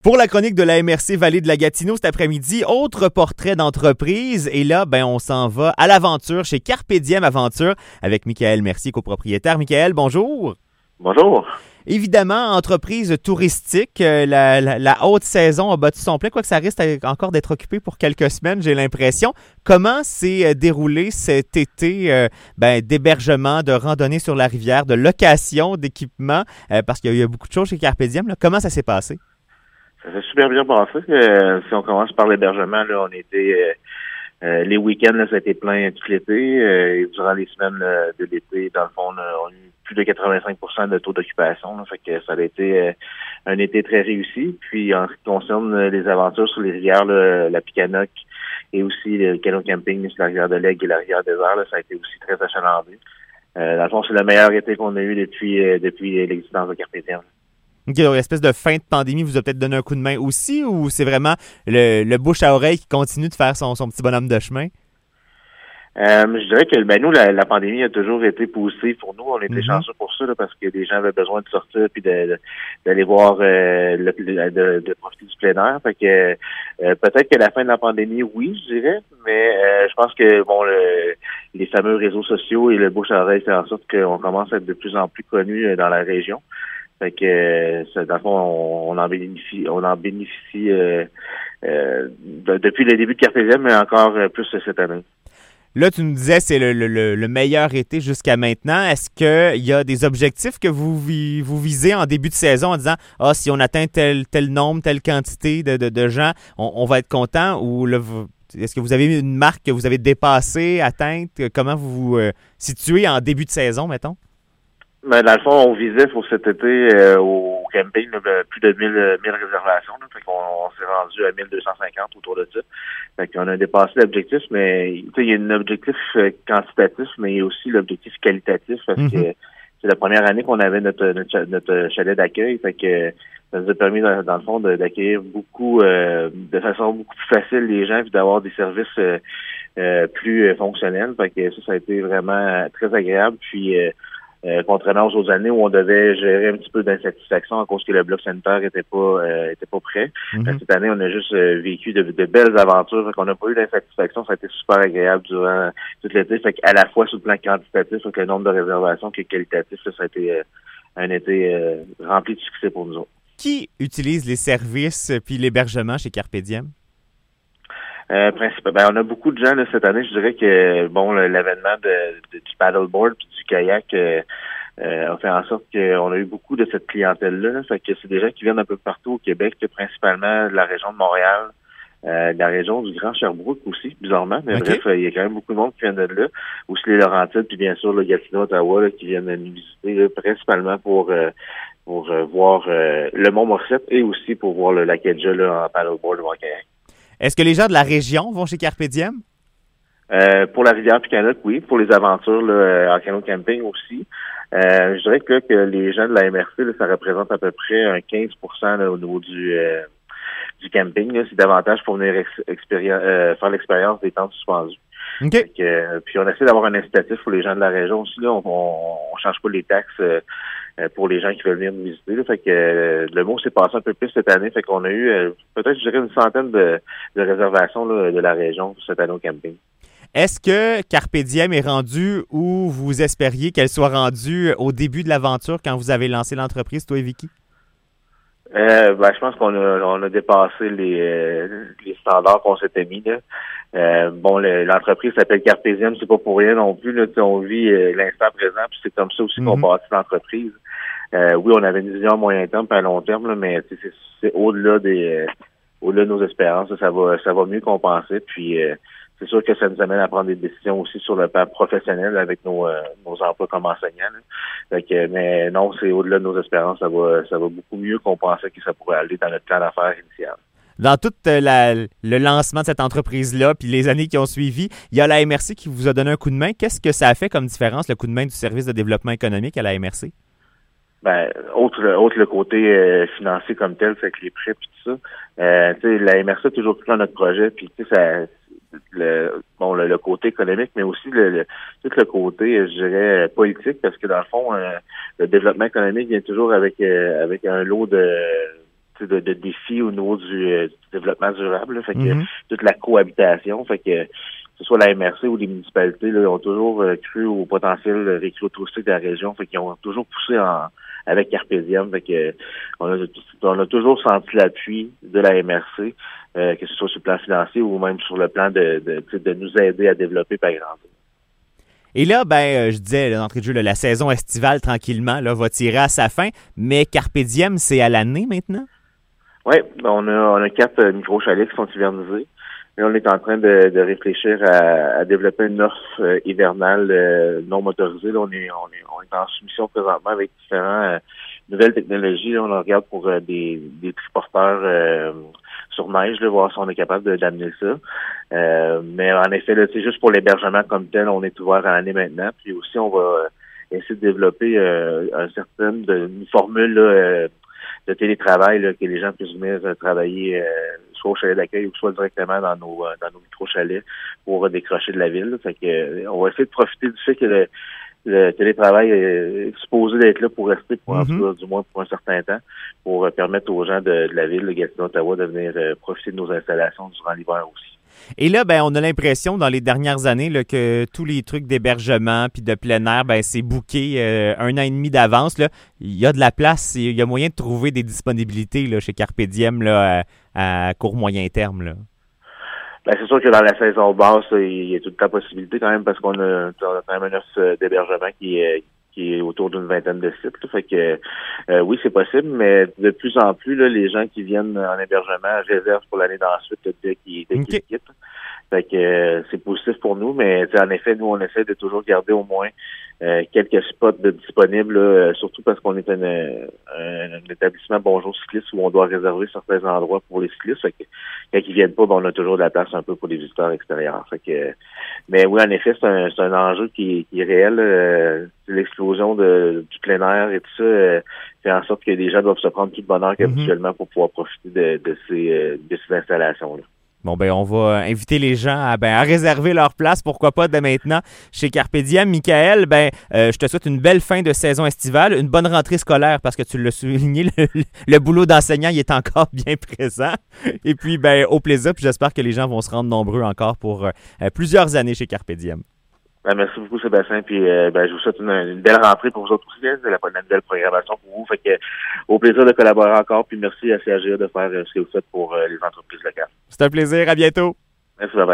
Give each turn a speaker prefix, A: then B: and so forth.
A: Pour la chronique de la MRC Vallée de la Gatineau cet après-midi, autre portrait d'entreprise. Et là, on s'en va à l'aventure chez Carpe Diem Aventure avec Michael Mercier, copropriétaire. Michael, bonjour.
B: Bonjour.
A: Évidemment, entreprise touristique, la haute saison a battu son plein, quoique ça risque encore d'être occupé pour quelques semaines, j'ai l'impression. Comment s'est déroulé cet été d'hébergement, de randonnée sur la rivière, de location d'équipement, parce qu'il y a beaucoup de choses chez Carpe Diem. Là. Comment ça s'est passé?
B: Ça s'est super bien passé. Si on commence par l'hébergement, là, on était les week-ends, là, ça a été plein tout l'été. Et durant les semaines de l'été, dans le fond, on a eu plus de 85% de taux d'occupation. Là, fait que ça a été un été très réussi. Puis en ce qui concerne les aventures sur les rivières, là, la Picanoc et aussi le canot camping sur la rivière de l'Aigle et la rivière des Airs, là, ça a été aussi très achalandé. Dans le fond, c'est le meilleur été qu'on a eu depuis l'existence de Carpe Diem.
A: OK, donc l'espèce de fin de pandémie vous a peut-être donné un coup de main aussi, ou c'est vraiment le bouche à oreille qui continue de faire son petit bonhomme de chemin?
B: Je dirais que nous, la pandémie a toujours été positive pour nous. On était chanceux pour ça, là, parce que les gens avaient besoin de sortir puis d'aller voir de profiter du plein air. Fait que peut-être que la fin de la pandémie, oui, je dirais, mais je pense que les fameux réseaux sociaux et le bouche à oreille fait en sorte qu'on commence à être de plus en plus connus dans la région. Fait que dans le fond, on en bénéficie depuis le début de Carpe Diem, mais encore plus cette année.
A: Là, tu nous disais c'est le meilleur été jusqu'à maintenant. Est-ce qu'il y a des objectifs que vous visez en début de saison en disant si on atteint tel nombre, telle quantité de gens, on va être content, ou là, est-ce que vous avez une marque que vous avez dépassée, atteinte? Comment vous vous situez en début de saison, mettons?
B: Mais dans le fond, on visait pour cet été au camping plus de 1000 réservations. Là, fait qu'on s'est rendu à 1250 autour de ça. Fait qu'on a dépassé l'objectif, mais il y a un objectif quantitatif, mais il y a aussi l'objectif qualitatif, parce que c'est la première année qu'on avait notre chalet d'accueil. Fait que ça nous a permis, dans le fond, d'accueillir beaucoup de façon beaucoup plus facile les gens, puis d'avoir des services plus fonctionnels. Fait que ça a été vraiment très agréable. Puis contrairement aux autres années où on devait gérer un petit peu d'insatisfaction à cause que le bloc sanitaire était pas prêt. Cette année, on a juste vécu de belles aventures. Fait qu'on n'a pas eu d'insatisfaction. Ça a été super agréable durant tout l'été. Fait qu'à la fois sur le plan quantitatif, avec le nombre de réservations, que qualitatif, ça a été un été rempli de succès pour nous autres.
A: Qui utilise les services puis l'hébergement chez Carpe Diem?
B: On a beaucoup de gens là, cette année. Je dirais que l'événement du paddleboard puis du kayak a fait en sorte qu'on a eu beaucoup de cette clientèle-là. Là. Fait que c'est des gens qui viennent un peu partout au Québec, principalement de la région de Montréal, de la région du Grand Sherbrooke aussi, bizarrement. Mais bref, il y a quand même beaucoup de monde qui vient de là. Aussi les Laurentides, puis bien sûr le Gatineau, Ottawa, là, qui viennent nous visiter là, principalement pour voir le Mont Morissette et aussi pour voir le lac Edja là, en paddleboard ou en kayak.
A: Est-ce que les gens de la région vont chez Carpe Diem?
B: Pour la rivière Picanoc, oui. Pour les aventures là, en canot camping aussi. Je dirais que les gens de la MRC, là, ça représente à peu près un 15% là, au niveau du camping. Là. C'est davantage pour venir faire l'expérience des tentes suspendues.
A: Okay.
B: Puis on essaie d'avoir un incitatif pour les gens de la région aussi. Là. On change pas les taxes pour les gens qui veulent venir nous visiter. Là. Fait que le mot s'est passé un peu plus cette année. Fait qu'on a eu peut-être, je dirais, une centaine de réservations là, de la région cette année au camping.
A: Est-ce que Carpe Diem est rendu où vous espériez qu'elle soit rendue au début de l'aventure quand vous avez lancé l'entreprise, toi et Vicky?
B: Je pense qu'on a dépassé les standards qu'on s'était mis là. L'entreprise s'appelle Carpe Diem, c'est pas pour rien non plus. Là, on vit l'instant présent, puis c'est comme ça aussi qu'on bâtit l'entreprise. Oui, on avait une vision à moyen terme puis à long terme, là, mais c'est au-delà de nos espérances. Là, ça va mieux qu'on pensait. Puis c'est sûr que ça nous amène à prendre des décisions aussi sur le plan professionnel avec nos emplois comme enseignants. Mais non, c'est au-delà de nos espérances. Ça va beaucoup mieux qu'on pensait que ça pourrait aller dans notre plan d'affaires initial.
A: Dans tout le lancement de cette entreprise-là, puis les années qui ont suivi, il y a la MRC qui vous a donné un coup de main. Qu'est-ce que ça a fait comme différence, le coup de main du service de développement économique à la MRC?
B: Autre le côté financier comme tel, c'est que les prêts puis tout ça. La MRC a toujours cru dans notre projet, puis ça le côté économique, mais aussi tout le côté, je dirais, politique, parce que dans le fond, le développement économique vient toujours avec un lot de de défis au niveau du développement durable. Là. Fait que toute la cohabitation, fait que ce soit la MRC ou les municipalités, là, ont toujours cru au potentiel récréotouristique de la région, fait qu'ils ont toujours poussé avec Carpe Diem, fait que on a toujours senti l'appui de la MRC, que ce soit sur le plan financier ou même sur le plan de nous aider à développer et à grandir.
A: Et là, je disais, d'entrée de jeu, la saison estivale, tranquillement, là, va tirer à sa fin, mais Carpe Diem, c'est à l'année maintenant?
B: Oui, on a 4 micro-chalets qui sont hivernisés. Et on est en train de réfléchir à développer une offre hivernale non motorisée. Là, on est en soumission présentement avec différentes nouvelles technologies. Là, on regarde pour des triporteurs sur neige, là, voir si on est capable d'amener ça. Mais en effet, là, c'est juste pour l'hébergement comme tel, on est ouvert à l'année maintenant. Puis aussi, on va essayer de développer une formule là, de télétravail, là, que les gens puissent venir travailler soit au chalet d'accueil ou soit directement dans nos micro-chalets pour décrocher de la ville. Fait que on va essayer de profiter du fait que le télétravail est supposé d'être là pour rester du moins pour un certain temps, pour permettre aux gens de la ville de Gatineau-Ottawa de venir profiter de nos installations durant l'hiver aussi.
A: Et là, on a l'impression dans les dernières années là, que tous les trucs d'hébergement puis de plein air, c'est booké 1 an et demi d'avance. Là. Il y a de la place, il y a moyen de trouver des disponibilités là, chez Carpe Diem là, à court moyen terme. Là.
B: C'est sûr que dans la saison basse, il y a toute la possibilité quand même parce qu'on a quand même une offre d'hébergement qui est autour d'une 20aine de sites. Là. Fait que oui, c'est possible, mais de plus en plus, là, les gens qui viennent en hébergement réservent pour l'année d'ensuite dès qu'ils quittent. Fait que c'est positif pour nous, mais en effet, nous, on essaie de toujours garder au moins quelques spots disponibles, là, surtout parce qu'on est un établissement Bonjour Cycliste où on doit réserver certains endroits pour les cyclistes. Fait que quand ils viennent pas, on a toujours de la place un peu pour les visiteurs extérieurs. Fait que, mais oui, en effet, c'est un enjeu qui est réel. L'explosion du plein air et tout ça fait en sorte que les gens doivent se prendre tout de bonheur qu'habituellement pour pouvoir profiter de ces installations-là.
A: Bon, on va inviter les gens à réserver leur place, pourquoi pas, dès maintenant, chez Carpe Diem. Michael, je te souhaite une belle fin de saison estivale, une bonne rentrée scolaire, parce que tu l'as souligné, le boulot d'enseignant, il est encore bien présent. Et puis, au plaisir, puis j'espère que les gens vont se rendre nombreux encore pour plusieurs années chez Carpe Diem.
B: Merci beaucoup, Sébastien. Puis je vous souhaite une belle rentrée pour vous autres aussi, de la belle programmation pour vous. Fait que au plaisir de collaborer encore. Puis merci à CAGA de faire ce que vous faites pour les entreprises locales.
A: C'est un plaisir. À bientôt.
B: Merci, bye.